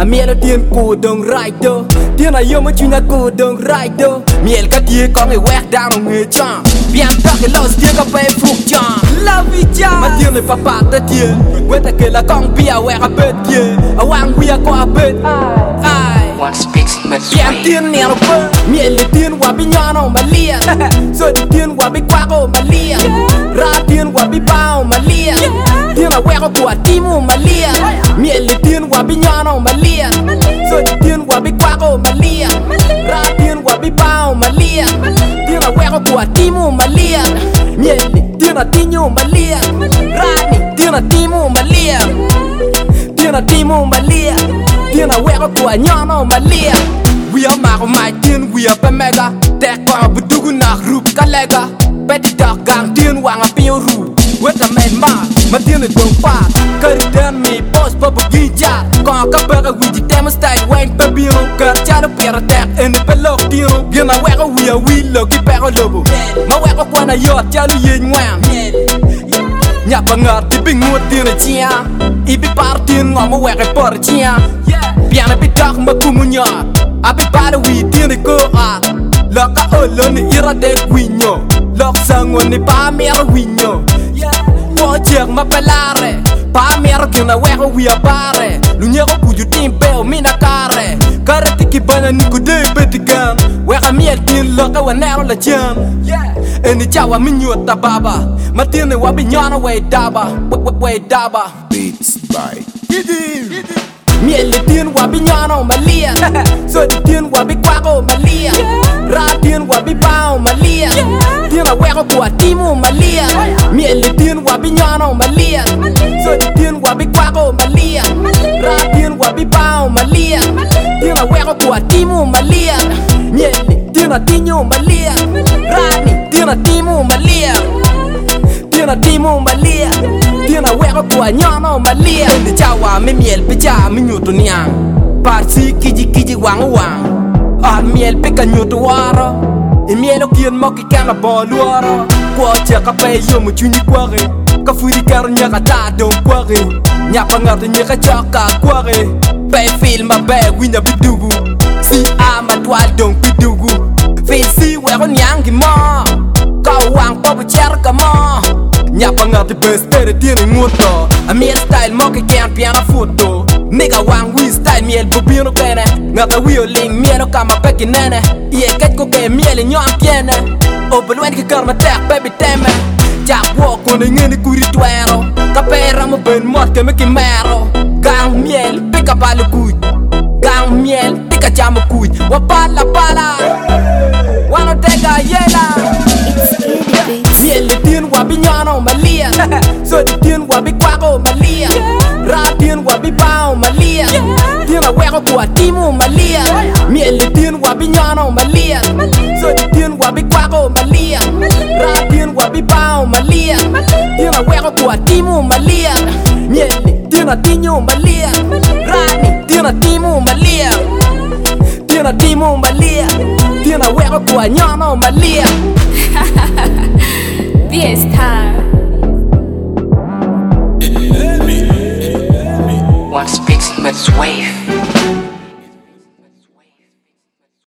miel tien cô dong right do tien a yo mo chuna cô dong right do miel ka tie ko nge wek down nge chang bien ta ke los tie ka pe fuk chang la vi cha ma tien ne papa ta tie weta ke la kong pia we ka bet tie a wang wi ko a bet ai One speaks Mets bien tien ne ro pe miel tien wa bi nyano malia so tien wa bi kwa ko malia ra tien wa bi pao malia tien a we ko a timu malia miel tien wa bi nyano malia so tien wa bi kwa ko malia ra tien wa bi pao malia tien a we ko a timu malia miel tien a tinyo malia rani tien a timu malia tien a timu malia tien a we ko a nyano malia we are my tien we are mega tek ko budugu na group kalega peti dog gang tien wanga pio ru with a man ma tien dong pa kari dan mi boss papa gija ko ka baga we di demonstrate when babio ka cha pera tek en pelok tien gena we ko we lo ki pero lobo ma we ko kwana yo chalu yen ngwan nya pangar ti bingu tien chia ibi partin ngom we ko por chia piano bi dog ma kumunya abi para we tien ko a loka oloni ira de gwinyo lok sango ni pa mera winyo po jek ma pelare pa mera kina weko wi apare lunya ko puju timpe o mina kare kare tiki bana ni ko de betigan weka miel tin loka wanero la jam eni chawa minyota baba matine wabi nyana we daba Beats by Giddy. miel tien wabi nyano malia so tien wabi kwako malia ra tien wabi pao malia tien a weko kwa timu malia miel tien wabi nyano malia so tien wabi kwako malia ra tien wabi pao malia tien a weko kwa timu malia miel tien a tinyo malia rani tien a timu malia tien a timu malia tien a weko kwa nyano malia ni chawa me miel picha mi nyuto niang parsi kiji wang a miel pika nyuto waro e mielo kien mo ki kana boluaro kwa che ka pe yo mu chuni kware ka furi kar nya ka ta don kware nya pa ngar nya ka chaka kware pe film ma be wina bidugu si ama twal don bidugu fe si we ko nyangi mo ka wang pa bu cher ka mo nya pa ngar te bestere tiene ngoto a miel style mo ke kan piano photo nigga wang we style miel bobino kene ngata wioling mielo kama peki nene ye ket ko ke miel nyon piene o belwen ke karma tek baby teme ja wo ko ne ngeni kuri twero ka pera mo ben mot ke me kimero gang miel pika balu kuj gang miel pika jam kuj wa pala wano tega yela miel tien wabi nyano malia so tien wabi kwako malia ra tien wabi pao malia tien a weko kwa timu malia miel tien wabi nyano malia so tien wabi kwako malia ra tien wabi pao malia tien a weko kwa timu malia miel tien a tinyo malia rani tien a timu malia tien a timu malia tien a weko kwa nyano malia This time. One speaks Mets wave